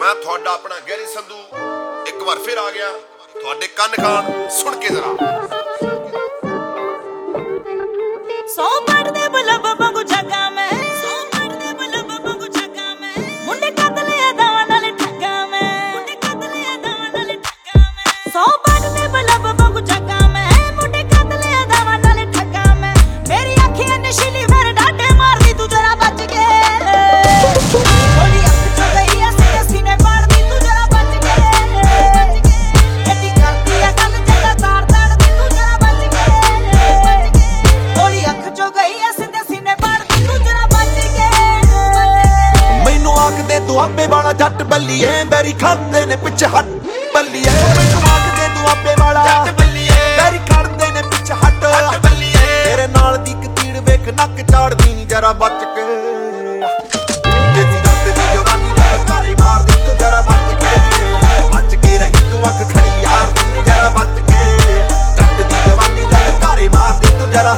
मैं थोड़ा अपना गैरी संधू एक बार फिर आ गया थोड़े कन खान सुन के जरा सौ पढ़दे बलब वांगू जगा मैं सौ पढ़दे बलब वांगू जगा मैं मुंडे कतले दावा नाल ठगा मैं मुंडे कतले दावा नाल ठगा मैं सौ पढ़दे बलब वांगू जगा मैं मुंडे कतले दावा नाल ठगा मैं मेरी अखियां नशीली फिर डाटे मारदी तू जरा बच के थोड़ी अख चो गई ऐसे सीने पाड़दी तू जरा बच के एडी करदी है गल जदा तार ताड़दी तू जरा बच के थोड़ी अख चो गई ऐसे सीने पाड़दी तू जरा बच के मैनू आखदे दुआबे वाला जट बल्लीए बैरी खांदे ने पिछ हट बल्लीए मैनू आखदे दुआबे वाला जट बल्लीए बैरी खांदे ने पिछ हट बल्लीए तेरे नाल दी कतीड़ वेख नक चाड़दी नी जरा बच के तेरी रात दी जवानी दा कारी मार दी तू जरा बच के रही तू अख खड़ी यार दी जरा बच के रात दी जवानी दा कारी मार दी तू जरा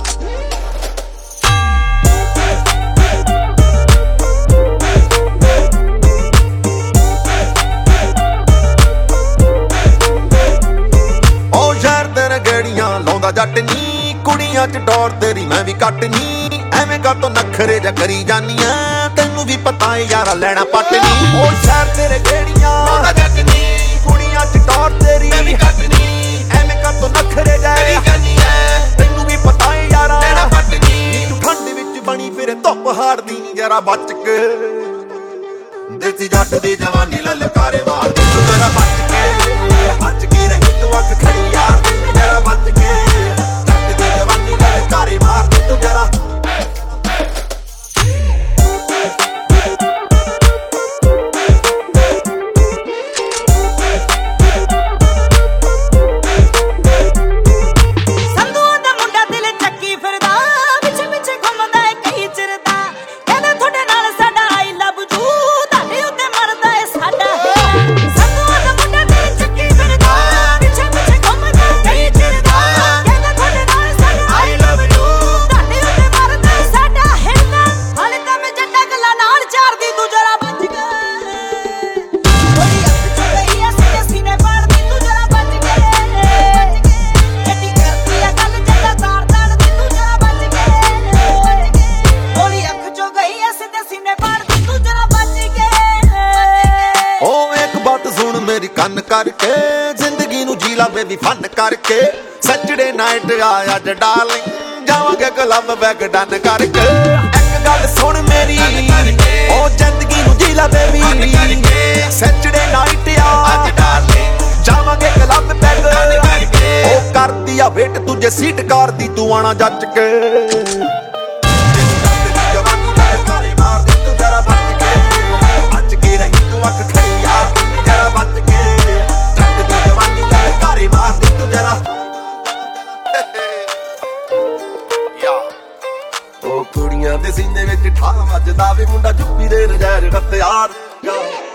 जट नी कुड़ियां च डोर तेरी मैं भी कट नी एवें कातों नखरे जा करी जानी तेनू भी पता है यारा लेना पट नी ओ शहर तेरे गेड़ियां जट नी कुड़ियां च डोर तेरी मैं भी कट नी एवें कातों नखरे जा करी जानी तेनू भी पता है यारा लेना पट नी तू ठंड विच बनी फिर धुप हारदी नी जरा बच के देसी जट दी जवानी ललकारे मार दी तू जरा बच के रही तू अख खड़ी यार जरा बच के मार दे तू जरा संधू दा मुंडा दिल चक्की फिरदा पिछे पिछे घुमदा है कई चिरदा कहदा थोड़े नाल साडा आई लव यू ताडे उत्ते मरदा है साडा संधू दा मुंडा दिल चक्की फिरदा पिछे पिछे घुमदा है कई चिरदा कहदा थोड़े नाल साडा आई लव यू ताडे उत्ते मरदा है साडा हिरदा हाले तां मैं जट्टा गल्ला नाल चारदी तू जरा बच के थोड़ी अख चो गई ऐ सीने सीने पाड़दी तू जरा बच के एडी करदी है गल जदा तार ताड़दी तू जरा बच के थोड़ी अख चो गई ऐ सीने पाड़दी तू जरा बच के ओ एक बात सुन मेरी कन करके जिंदगी नू जी ला बेबी फन करके सैटरडे नाइट आया ज डार्लिंग जावांगे क्लब बैग डन करके एक गल सुन मेरी ओ जिंदगी नू जी ला बेबी सैटरडे नाइट आ ज डार्लिंग जावांगे क्लब बैग डन करके ओ करदी आ वेट तुझे सीट कार दी तू आना जच के जवानी दा कारी मार दी तू जरा बच के रही तू अख खड़ी यार जरा बच के जट दी जवानी दा कारी मार दी तू जरा या ओ कुड़ियां दे सीने विच ठा ਵੱਜਦਾ ਵੇ ਮੁੰਡਾ ਜੁੱਪੀ ਦੇ ਨਜ਼ਾਰੇ ਰੱਤ ਯਾਰ